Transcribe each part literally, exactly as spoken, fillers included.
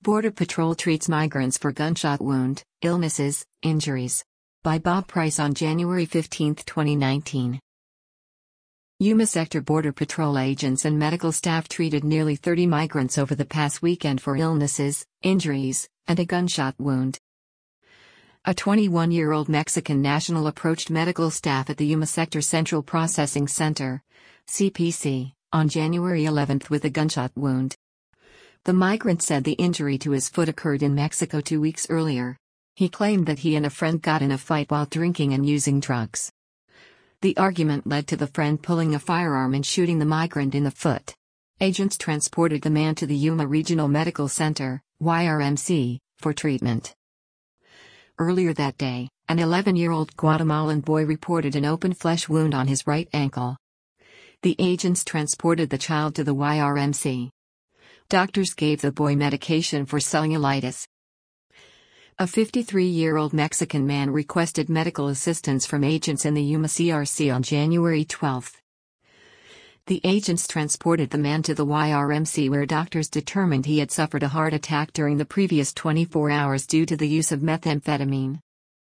Border Patrol treats migrants for gunshot wound, illnesses, injuries. By Bob Price on January fifteenth, twenty nineteen. Yuma Sector Border Patrol agents and medical staff treated nearly thirty migrants over the past weekend for illnesses, injuries, and a gunshot wound. A twenty-one-year-old Mexican national approached medical staff at the Yuma Sector Central Processing Center, C P C, on January eleventh with a gunshot wound. The migrant said the injury to his foot occurred in Mexico two weeks earlier. He claimed that he and a friend got in a fight while drinking and using drugs. The argument led to the friend pulling a firearm and shooting the migrant in the foot. Agents transported the man to the Yuma Regional Medical Center, Y R M C, for treatment. Earlier that day, an eleven-year-old Guatemalan boy reported an open flesh wound on his right ankle. The agents transported the child to the Y R M C. Doctors gave the boy medication for cellulitis. A fifty-three-year-old Mexican man requested medical assistance from agents in the Yuma C R C on January twelfth. The agents transported the man to the Y R M C where doctors determined he had suffered a heart attack during the previous twenty-four hours due to the use of methamphetamine.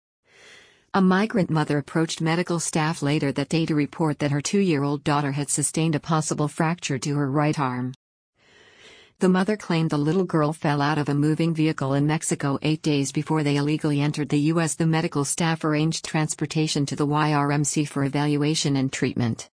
A migrant mother approached medical staff later that day to report that her two-year-old daughter had sustained a possible fracture to her right arm. The mother claimed the little girl fell out of a moving vehicle in Mexico eight days before they illegally entered the U S The medical staff arranged transportation to the Y R M C for evaluation and treatment.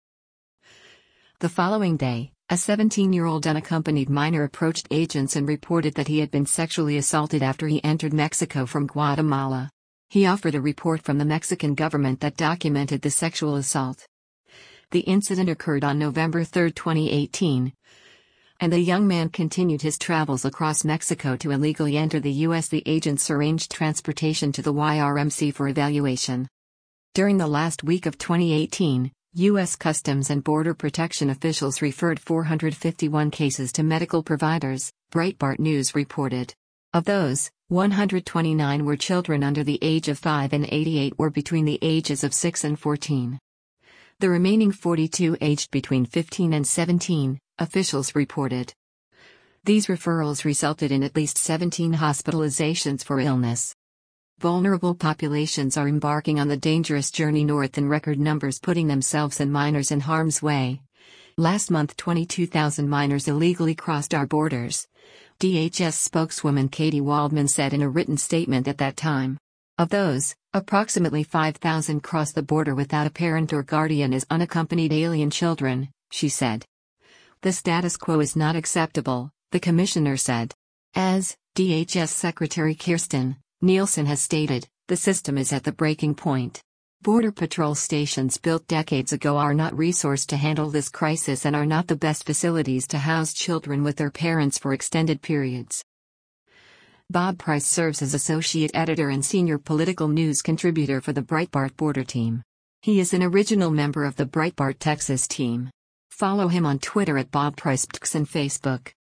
The following day, a seventeen-year-old unaccompanied minor approached agents and reported that he had been sexually assaulted after he entered Mexico from Guatemala. He offered a report from the Mexican government that documented the sexual assault. The incident occurred on November third, twenty eighteen. And the young man continued his travels across Mexico to illegally enter the U S The agents arranged transportation to the Y R M C for evaluation. During the last week of twenty eighteen, U S Customs and Border Protection officials referred four hundred fifty-one cases to medical providers, Breitbart News reported. Of those, one hundred twenty-nine were children under the age of five and eighty-eight were between the ages of six and fourteen. The remaining forty-two aged between fifteen and seventeen, officials reported. These referrals resulted in at least seventeen hospitalizations for illness. Vulnerable populations are embarking on the dangerous journey north in record numbers, putting themselves and minors in harm's way. Last month, twenty-two thousand minors illegally crossed our borders, D H S spokeswoman Katie Waldman said in a written statement at that time. Of those, approximately five thousand crossed the border without a parent or guardian as unaccompanied alien children, she said. The status quo is not acceptable, the commissioner said. As D H S Secretary Kirsten Nielsen has stated, the system is at the breaking point. Border Patrol stations built decades ago are not resourced to handle this crisis and are not the best facilities to house children with their parents for extended periods. Bob Price serves as associate editor and senior political news contributor for the Breitbart Border team. He is an original member of the Breitbart Texas team. Follow him on Twitter at Bob Price and Facebook.